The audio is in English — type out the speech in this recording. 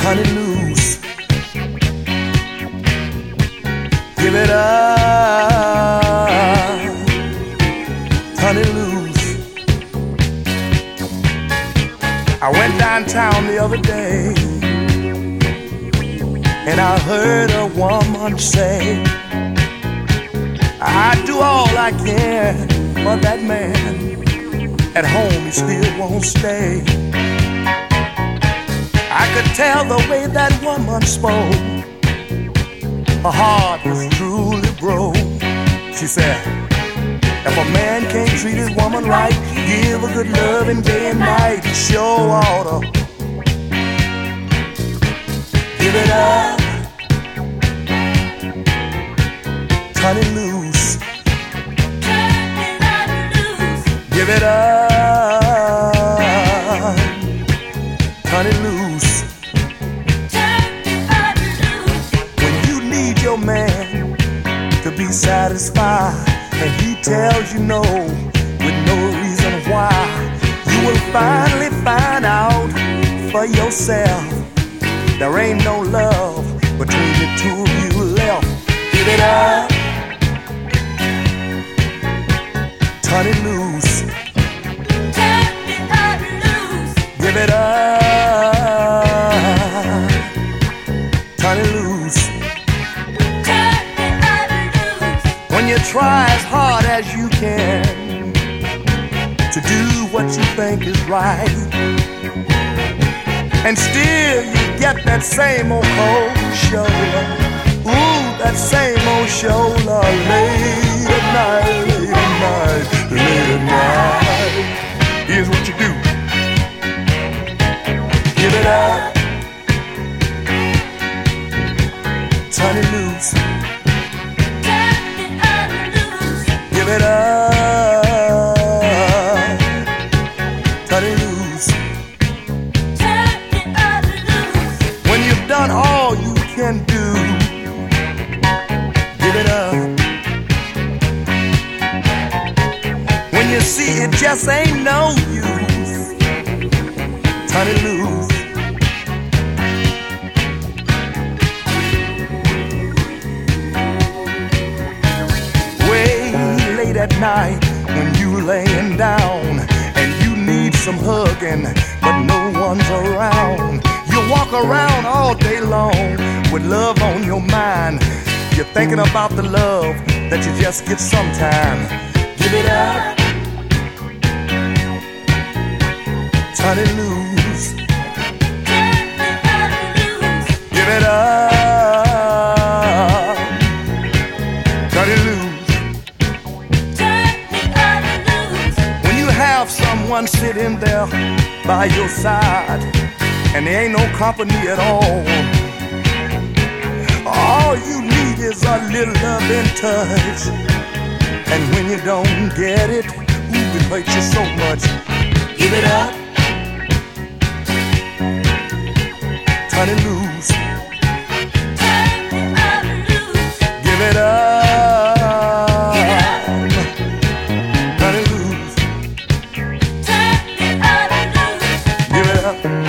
turn it loose. Give it up, turn it loose. I went downtown the other day, and I heard a woman say, I do all I can for that man. At home he still won't stay. I could tell the way that woman spoke. Her heart was truly broke. She said, if a man can't treat his woman right, give her good loving day and night, he sure oughta give it up, turn it loose. Give it up, turn it loose. When you need your man to be satisfied, and he tells you no with no reason why, you will finally find out for yourself there ain't no love between the two of you left. Give it up, turn it loose. Give it up, turn it loose. When you try as hard as you can to do what you think is right, and still you get that same old cold shoulder. Ooh, that same old shoulder. Late at night, late at night, late at night. Here's what you do. Give it up, turn it loose. Give it up, turn it loose. When you've done all you can do, give it up. When you see it just ain't no use, turn it loose. Way late at night when you laying down and you need some hugging but no one's around, you walk around all day long with love on your mind. You're thinking about the love that you just get sometime. Give it up, turn it loose. Give it up, turn it loose. When you have someone sitting there by your side and there ain't no company at all, all you need is a little loving touch. And when you don't get it, ooh, it hurts you so much. Give it up, turn it loose. Give it up, turn it loose. Give it up.